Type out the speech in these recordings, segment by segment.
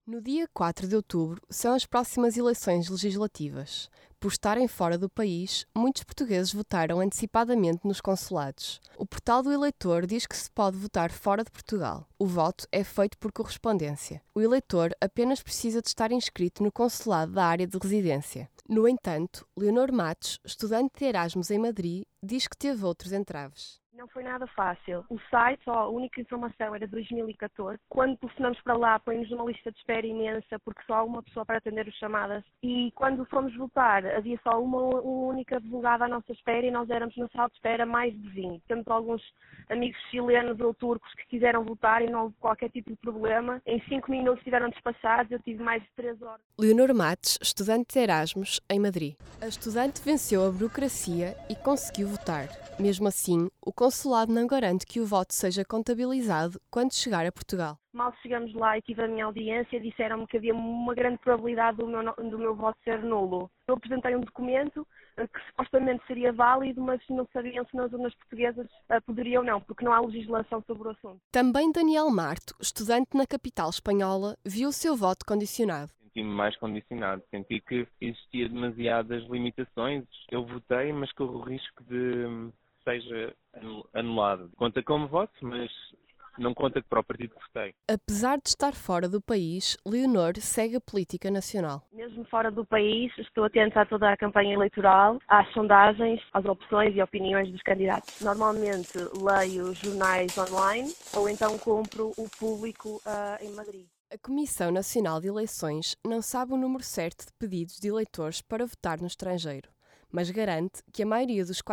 No dia 4 de outubro são as próximas eleições legislativas. Por estarem fora do país, muitos portugueses votaram antecipadamente nos consulados. O portal do eleitor diz que se pode votar fora de Portugal. O voto é feito por correspondência. O eleitor apenas precisa de estar inscrito no consulado da área de residência. No entanto, Leonor Matos, estudante de Erasmus em Madrid, diz que teve outros entraves. Não foi nada fácil. O site, a única informação era de 2014. Quando telefonamos para lá, põe-nos numa lista de espera imensa, porque só há uma pessoa para atender as chamadas. E quando fomos votar, havia só uma única advogada à nossa espera e nós éramos na sala de espera mais de 20. Temos alguns amigos chilenos ou turcos que quiseram votar e não houve qualquer tipo de problema. Em 5 minutos estiveram despachados, eu tive mais de 3 horas. Leonor Matos, estudante de Erasmus em Madrid. A estudante venceu a burocracia e conseguiu votar. Mesmo assim, o consulado não garante que o voto seja contabilizado quando chegar a Portugal. Mal chegamos lá e tive a minha audiência, disseram-me que havia uma grande probabilidade do meu voto ser nulo. Eu apresentei um documento que supostamente seria válido, mas não sabiam se nas urnas portuguesas poderiam ou não, porque não há legislação sobre o assunto. Também Daniel Marto, estudante na capital espanhola, viu o seu voto condicionado. Senti-me mais condicionado, senti que existia demasiadas limitações. Eu votei, mas corro o risco de seja anulado. Conta como voto, mas não conta para o partido que votei. Apesar de estar fora do país, Leonor segue a política nacional. Mesmo fora do país, estou atenta a toda a campanha eleitoral, às sondagens, às opções e opiniões dos candidatos. Normalmente leio jornais online ou então compro o Público em Madrid. A Comissão Nacional de Eleições não sabe o número certo de pedidos de eleitores para votar no estrangeiro, mas garante que a maioria dos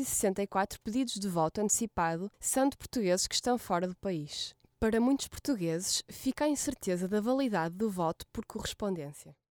464 pedidos de voto antecipado são de portugueses que estão fora do país. Para muitos portugueses, fica a incerteza da validade do voto por correspondência.